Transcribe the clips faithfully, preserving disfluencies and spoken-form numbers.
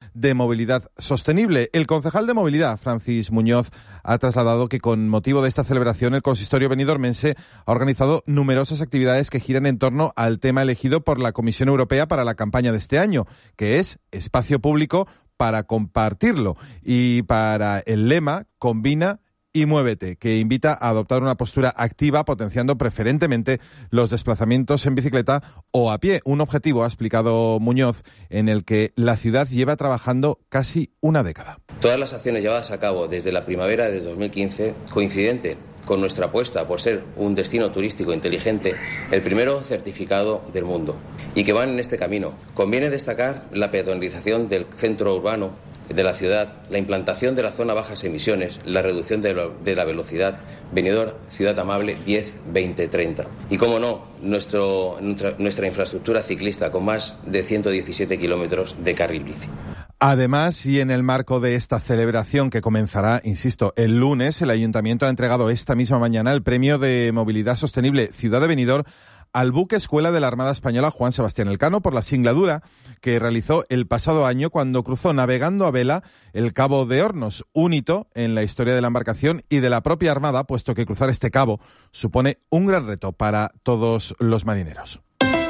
de movilidad sostenible. El concejal de movilidad, Francis Muñoz, ha trasladado que con motivo de esta celebración el consistorio benidormense ha organizado numerosas actividades que giran en torno al tema elegido por la Comisión Europea para la campaña de este año, que es espacio público para compartirlo, y para el lema Combina y muévete, que invita a adoptar una postura activa, potenciando preferentemente los desplazamientos en bicicleta o a pie. Un objetivo, ha explicado Muñoz, en el que la ciudad lleva trabajando casi una década. Todas las acciones llevadas a cabo desde la primavera de dos mil quince, coincidente con nuestra apuesta por ser un destino turístico inteligente, el primero certificado del mundo, y que van en este camino. Conviene destacar la peatonalización del centro urbano de la ciudad, la implantación de la zona bajas emisiones, la reducción de la, de la velocidad, Benidorm, ciudad amable diez, veinte, treinta. Y cómo no, nuestro, nuestra, nuestra infraestructura ciclista con más de ciento diecisiete kilómetros de carril bici. Además, y en el marco de esta celebración que comenzará, insisto, el lunes, el Ayuntamiento ha entregado esta misma mañana el Premio de Movilidad Sostenible Ciudad de Benidorm al buque escuela de la Armada Española Juan Sebastián Elcano por la singladura que realizó el pasado año cuando cruzó navegando a vela el Cabo de Hornos, un hito en la historia de la embarcación y de la propia Armada, puesto que cruzar este cabo supone un gran reto para todos los marineros.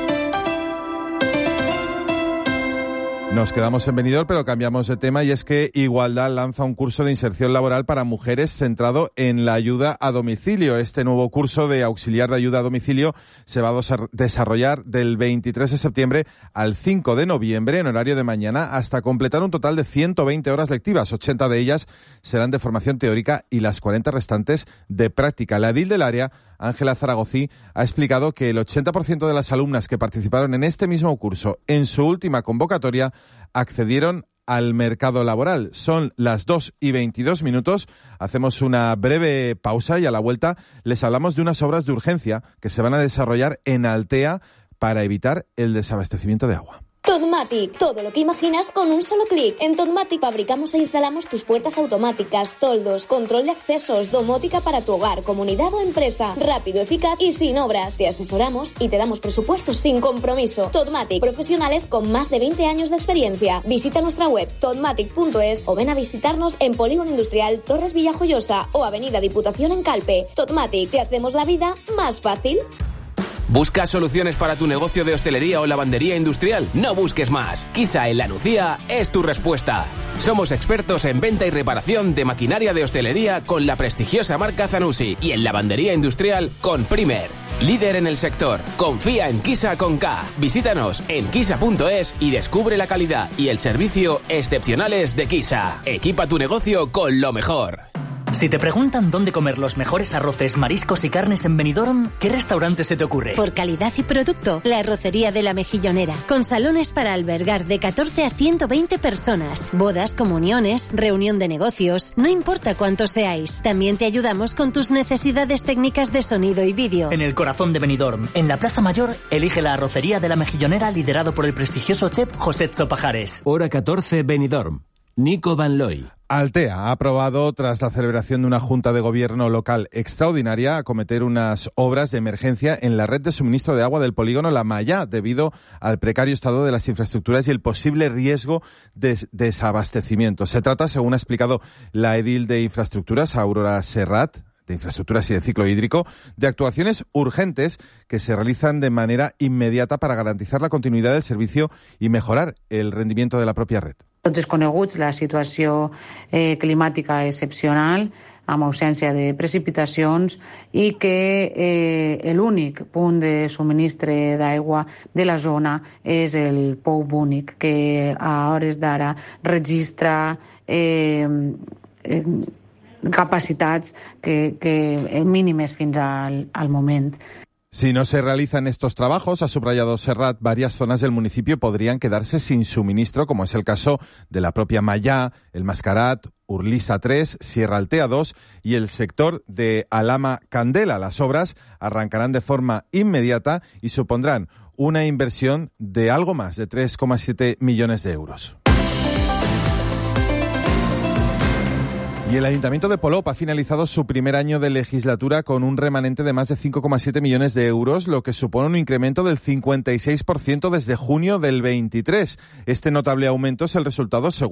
Nos quedamos en Benidorm, pero cambiamos de tema, y es que Igualdad lanza un curso de inserción laboral para mujeres centrado en la ayuda a domicilio. Este nuevo curso de auxiliar de ayuda a domicilio se va a desarrollar del veintitrés de septiembre al cinco de noviembre en horario de mañana hasta completar un total de ciento veinte horas lectivas. ochenta de ellas serán de formación teórica y las cuarenta restantes de práctica. La edil del área, Ángela Zaragozí, ha explicado que el ochenta por ciento de las alumnas que participaron en este mismo curso en su última convocatoria accedieron al mercado laboral. Son las dos y veintidós minutos. Hacemos una breve pausa y a la vuelta les hablamos de unas obras de urgencia que se van a desarrollar en Altea para evitar el desabastecimiento de agua. Totmatic, todo lo que imaginas con un solo clic. En Totmatic fabricamos e instalamos tus puertas automáticas, toldos, control de accesos, domótica para tu hogar, comunidad o empresa. Rápido, eficaz y sin obras. Te asesoramos y te damos presupuestos sin compromiso. Totmatic, profesionales con más de veinte años de experiencia. Visita nuestra web totmatic punto es o ven a visitarnos en Polígono Industrial Torres Villajoyosa o Avenida Diputación en Calpe. Totmatic, te hacemos la vida más fácil. ¿Buscas soluciones para tu negocio de hostelería o lavandería industrial? No busques más. Kisa en La Nucía es tu respuesta. Somos expertos en venta y reparación de maquinaria de hostelería con la prestigiosa marca Zanussi y en lavandería industrial con Primer. Líder en el sector. Confía en Kisa con K. Visítanos en kisa punto es y descubre la calidad y el servicio excepcionales de Kisa. Equipa tu negocio con lo mejor. Si te preguntan dónde comer los mejores arroces, mariscos y carnes en Benidorm, ¿qué restaurante se te ocurre? Por calidad y producto, la Arrocería de la Mejillonera, con salones para albergar de catorce a ciento veinte personas, bodas, comuniones, reunión de negocios, no importa cuántos seáis. También te ayudamos con tus necesidades técnicas de sonido y vídeo. En el corazón de Benidorm, en la Plaza Mayor, elige la Arrocería de la Mejillonera, liderado por el prestigioso chef José Tso Pajares. Hora catorce, Benidorm. Nico Van Looy. Altea ha aprobado, tras la celebración de una junta de gobierno local extraordinaria, acometer unas obras de emergencia en la red de suministro de agua del polígono La Maya, debido al precario estado de las infraestructuras y el posible riesgo de desabastecimiento. Se trata, según ha explicado la edil de Infraestructuras, Aurora Serrat, de Infraestructuras y de Ciclo Hídrico, de actuaciones urgentes que se realizan de manera inmediata para garantizar la continuidad del servicio y mejorar el rendimiento de la propia red. Tots és coneguts la situació eh, climàtica excepcional, amb ausència de precipitacions, i que eh, l'únic punt de subministre d'aigua de la zona és el pou únic, que a hores d'ara registra eh, eh, capacitats que, que mínimes fins al, al moment. Si no se realizan estos trabajos, ha subrayado Serrat, varias zonas del municipio podrían quedarse sin suministro, como es el caso de la propia Mallá, el Mascarat, Urlisa tres, Sierra Altea dos y el sector de Alama Candela. Las obras arrancarán de forma inmediata y supondrán una inversión de algo más de tres coma siete millones de euros. Y el Ayuntamiento de Polop ha finalizado su primer año de legislatura con un remanente de más de cinco coma siete millones de euros, lo que supone un incremento del cincuenta y seis por ciento desde junio del veintitrés. Este notable aumento es el resultado, según